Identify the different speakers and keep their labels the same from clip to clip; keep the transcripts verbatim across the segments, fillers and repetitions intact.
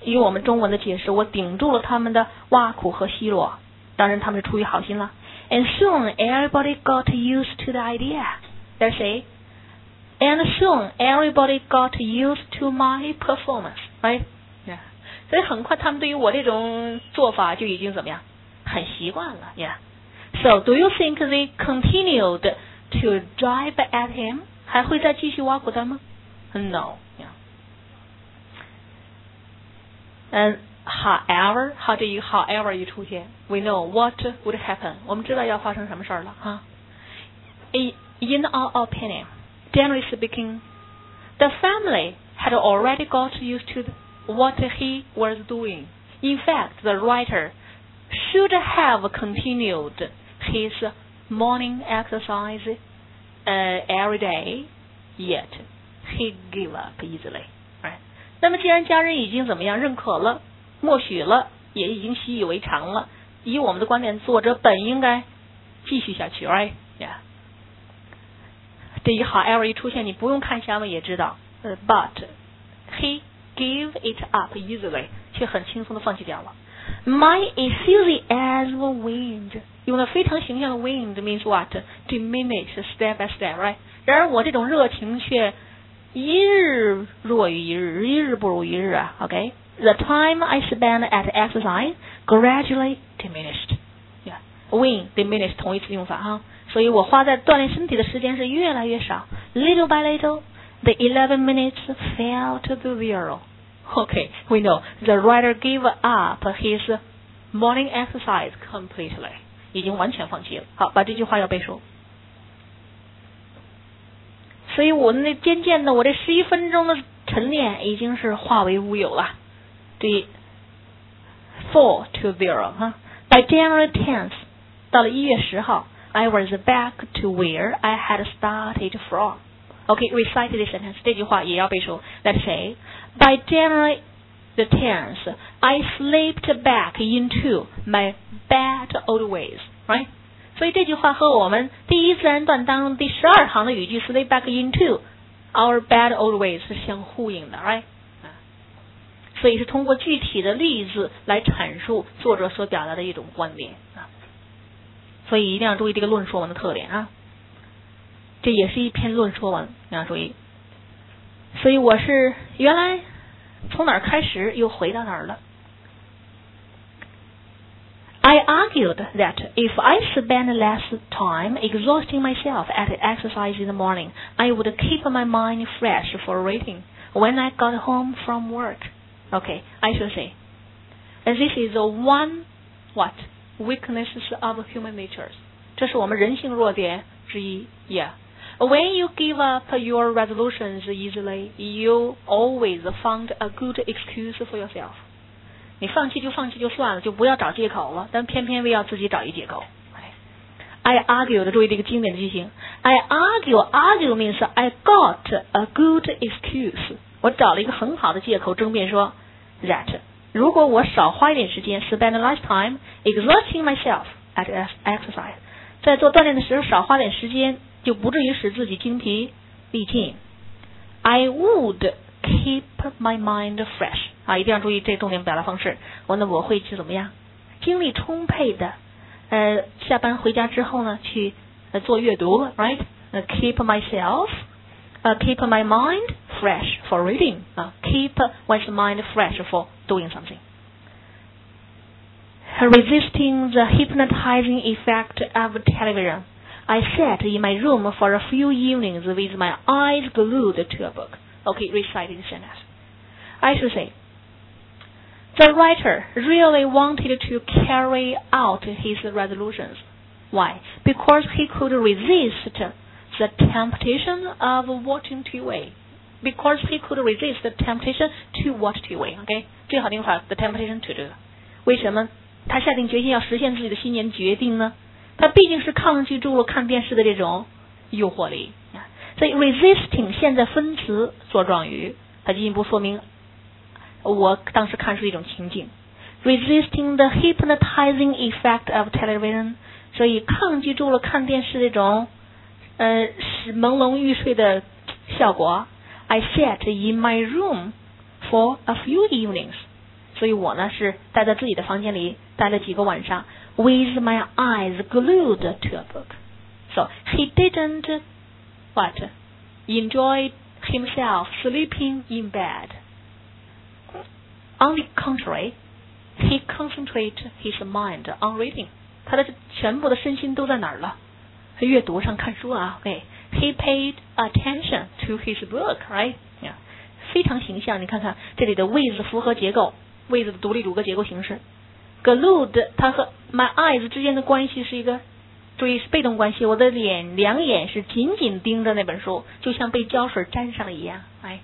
Speaker 1: 以我们中文的解释，我顶住了他们的挖苦和奚落，当然他们是出于好心了。And soon everybody got used to the idea. That's it. And soon everybody got used to my performance, right? Yeah. 所以很快他们对于我这种做法就已经怎么样，很习惯了 Yeah. So do you think they continued to drive at him? 还会再继续挖苦他吗 ？No. Yeah. 嗯、um,，however， 好，这一个 however 一出现 ，we know what would happen。我们知道要发生什么事儿了哈。In in our opinion, generally speaking, the family had already got used to what he was doing. In fact, the writer should have continued his morning exercise uh, every day, yet he gave up easily. Right? 那么既然家人已经怎么样认可了、默许了，也已经习以为常了，以我们的观点，作者本应该继续下去 ，right? Yeah. 这一 however 一出现，你不用看下文也知道。呃 ，but he gave it up easily， 却很轻松的放弃掉了。My enthusiasm waned， 用了非常形象的 waned means what? Diminish step by step, right? 然而我这种热情却一日弱于一日，一日不如一日啊 ，OK? The time I spent at exercise gradually diminished. Yeah, wane diminished 同义词用法哈，所以我花在锻炼身体的时间是越来越少。Little by little, the eleven minutes fell to zero. Okay, we know the writer gave up his morning exercise completely. 已经完全放弃了。好，把这句话要背熟。所以我那渐渐的，我这十一分钟的晨练已经是化为乌有了。对 ，fall to zero 哈。By January tenth， 到了一月十号 ，I was back to where I had started from. Okay, recite this sentence. 这句话也要背熟。Let's say, by January the tenth, I slipped back into my bad old ways. Right? 所以这句话和我们第一自然段当中第十二行的语句 slip back into our bad old ways 是相呼应的 right？ 所以是通过具体的例子来阐述作者所表达的一种观点啊。所以一定要注意这个论说文的特点啊，这也是一篇论说文，你要注意。所以我是原来从哪儿开始又回到哪儿了。I argued that if I spent less time exhausting myself at exercise in the morning, I would keep my mind fresh for reading when I got home from work. Okay, I should say. And this is one, what? Weaknesses of human natures. 这是我们人性弱点之一 Yeah. When you give up your resolutions easily, you always found a good excuse for yourself. 你放弃就放弃就算了，就不要找借口了，但偏偏为要自己找一借口。I argued， 注意这个经典的句型。I argue, argue means I got a good excuse。我找了一个很好的借口争辩说 that 如果我少花一点时间 spend less time exhausting myself at exercise， 在做锻炼的时候少花点时间，就不至于使自己精疲力尽。I would keep my mind fresh。啊，一定要注意这重点表达方式。我呢，我会去怎么样？精力充沛的，呃，下班回家之后呢，去呃做阅读了 ，right？ 呃 ，keep myself， 呃 ，keep my mind fresh for reading， 啊 ，keep one's mind fresh for doing something。Resisting the hypnotizing effect of television, I sat in my room for a few evenings with my eyes glued to a book. Okay, recite this sentence. I should say.The writer really wanted to carry out his resolutions. Why? Because he could resist the temptation of watching T V. Because he could resist the temptation to watch T V. Okay? 最好的用法 the temptation to do. 为什么他下定决心要实现自己的新年决定呢？他毕竟是抗拒住了看电视的这种诱惑力。所以 resisting 现在分词做状语，它进一步说明我当时看是一种情境 ，resisting the hypnotizing effect of television， 所以抗拒住了看电视这种呃使朦胧欲睡的效果。I sat in my room for a few evenings， 所以我呢是待在自己的房间里待了几个晚上 with my eyes glued to a book. So he didn't what enjoy himself sleeping in bed. On the contrary, he concentrated his mind on reading. 他的全部的身心都在哪儿了？阅读上看书啊。Okay, he paid attention to his book, right? Yeah. 非常形象，你看看这里的 with 复合结构 ，with 的独立主格结构形式。Glued 它和 my eyes 之间的关系是一个，注意是被动关系，我的脸两眼是紧紧盯着那本书，就像被胶水沾上了一样。哎，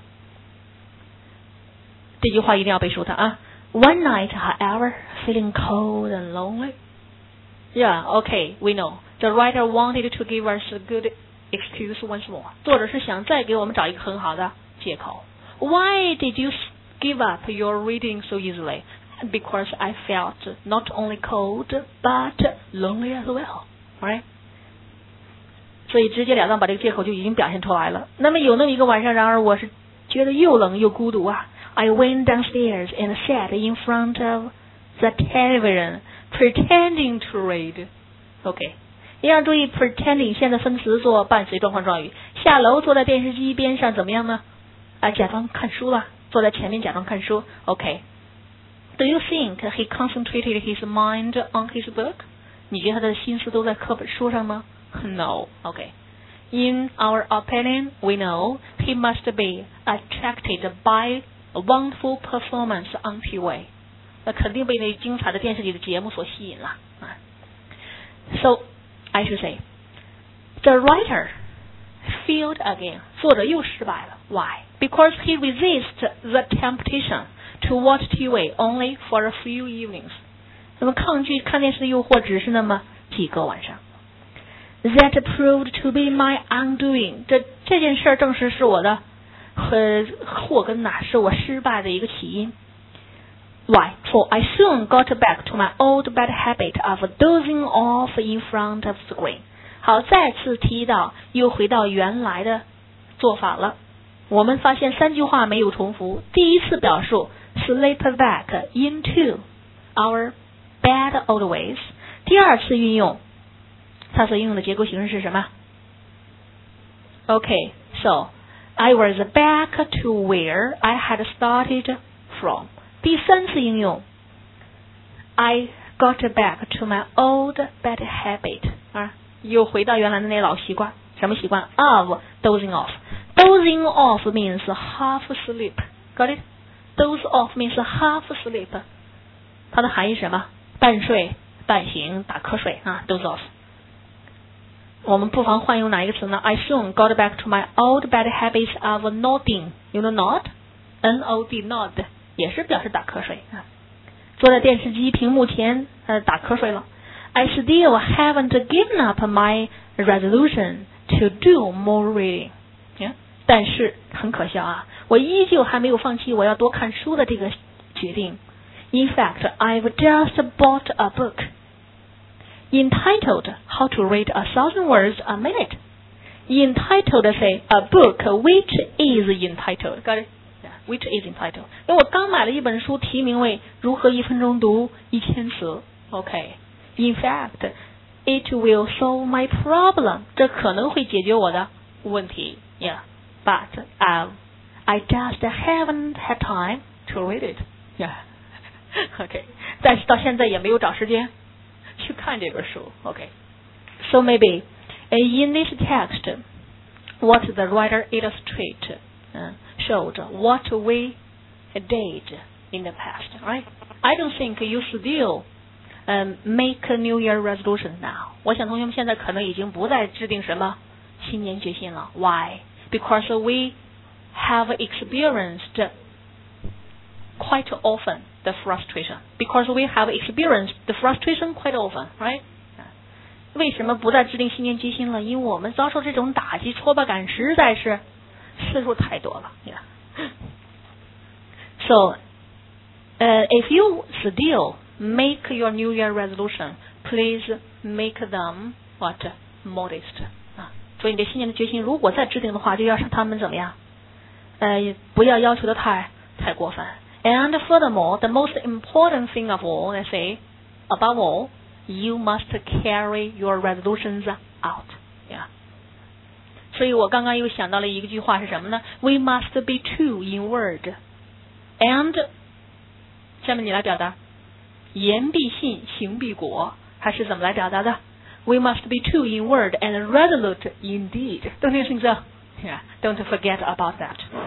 Speaker 1: 这句话一定要背熟它啊。One night, however, feeling cold and lonely. Yeah, okay, we know. The writer wanted to give us a good excuse once more. 作者是想再给我们找一个很好的借口。Why did you give up your reading so easily? Because I felt not only cold, but lonely as well. Right? 所以直截了当把这个借口就已经表现出来了。那么有那么一个晚上，然而我是觉得又冷又孤独啊。I went downstairs and sat in front of the television, pretending to read. OK. 一样注意 pretending 现在分词做伴随状况状语。下楼坐在电视机边上怎么样呢？啊，假装看书了，坐在前面假装看书。OK. Do you think he concentrated his mind on his book? 你觉得他的心思都在课本书上吗 ？No. OK. In our opinion, we know he must be attracted by a wonderful performance on T V. 那肯定被那精彩的电视里的节目所吸引了啊。So, I should say, the writer failed again. 作者又失败了。Why? Because he resists the temptation to watch T V only for a few evenings. 那么抗拒看电视的诱惑只是那么几个晚上。That proved to be my undoing. 这这件事正是是我的和祸根呐，是我失败的一个起因。Why? For I soon got back to my old bad habit of dozing off in front of the screen. 好，再次提到又回到原来的做法了。我们发现三句话没有重复。第一次表述 slip back into our bad old ways. 第二次运用它所应用的结构形式是什么 ？Okay, so I was back to where I had started from. 第三次应用 I got back to my old bad habit. 啊，又回到原来的那老习惯。什么习惯 ？Of dozing off. Dozing off means half sleep. Got it? Doze off means half sleep. 它的含义是什么？半睡半醒，打瞌睡啊 ，doze off。我们不妨换用哪一个词呢 ？I soon got back to my old bad habits of nodding. You know nod? N O D nod 也是表示打瞌睡啊。坐在电视机屏幕前，呃，打瞌睡了。I still haven't given up my resolution to do more reading. Yeah? 但是很可笑啊，我依旧还没有放弃我要多看书的这个决定。In fact, I've just bought a book entitled How to Read a Thousand Words a Minute. Entitled say a book which is entitled. Got it? Yeah, which is entitled. 因为我刚买了一本书，题名为如何一分钟读一千词。Okay. In fact, it will solve my problem. 这可能会解决我的问题。Yeah. But um, I just haven't had time to read it. Yeah. Okay. 但是到现在也没有找时间去看这本书。Okay. So maybe in this text, what the writer illustrate uh, showed what we did in the past, right? I don't think you still um, make a New Year resolution now. 我想同学们现在可能已经不再制定什么新年决心了。Why? Because we have experienced quite often the frustration. Because we have experienced the frustration quite often, right? 为什么不再制定新年决心了？因为我们遭受这种打击、挫败感实在是次数太多了。Yeah. So, uh, if you still make your New Year resolution, please make them what modest. 啊，所以你的新年的决心，如果再制定的话，就要让他们怎么样？呃，不要要求的太太过分。 And furthermore, the most important thing of all, I say, above all, you must carry your resolutions out. Yeah. 所以我刚刚又想到了一句话是什么呢？ We must be true in word. And 下面你来表达，言必信，行必果，还是怎么来表达的？ We must be true in word and resolute in deed. Don't you think so? Yeah. Don't forget about that.